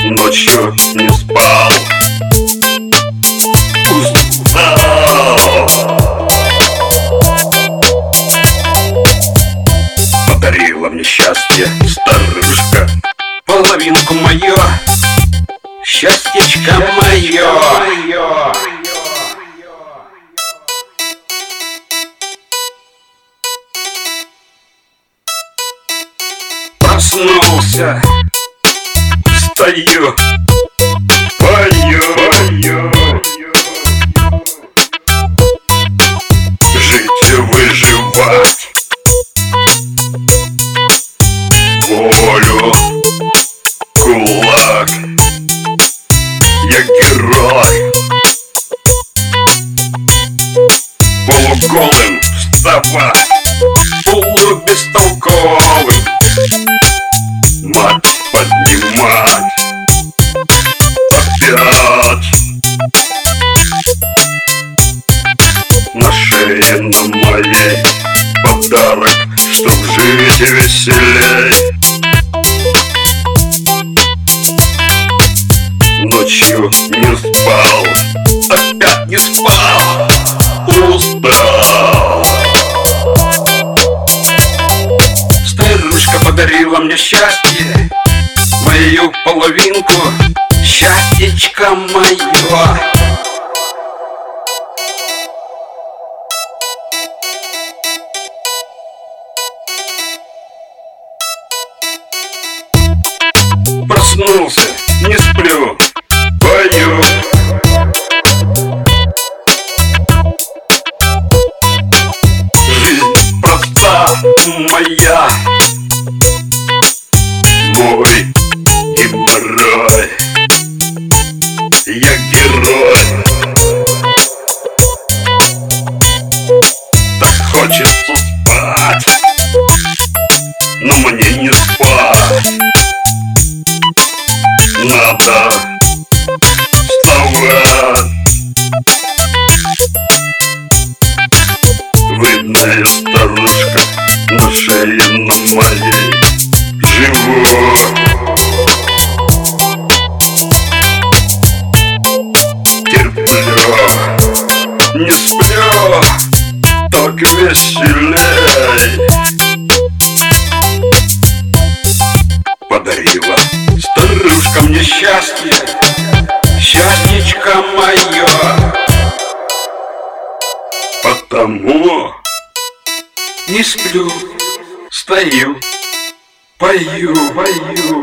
Ночью не спал, устал. Подарила мне счастье старушка, половинку мою, счастьечко мое. Проснулся, встаю, пою. Жить, выживать, волю, кулак. Я герой, полуголым вставать, полубестолковым мать поднимать. Опять на шее на моей подарок, чтоб жить веселей. Ночью не спал, опять не спал, устал. Старушка подарила мне счастье, мою половинку, счастьечко мое. Проснулся, не сплю, пою. Жизнь проста моя, мой геморрой. Я герой. Так хочется спать, но мне не спать. Надо вставать. Видная старушка на шее на моей живу. Терплю, не сплю, так веселей. Подарила старушка мне счастье, счастьечко мое. Потому не сплю, стою, пою.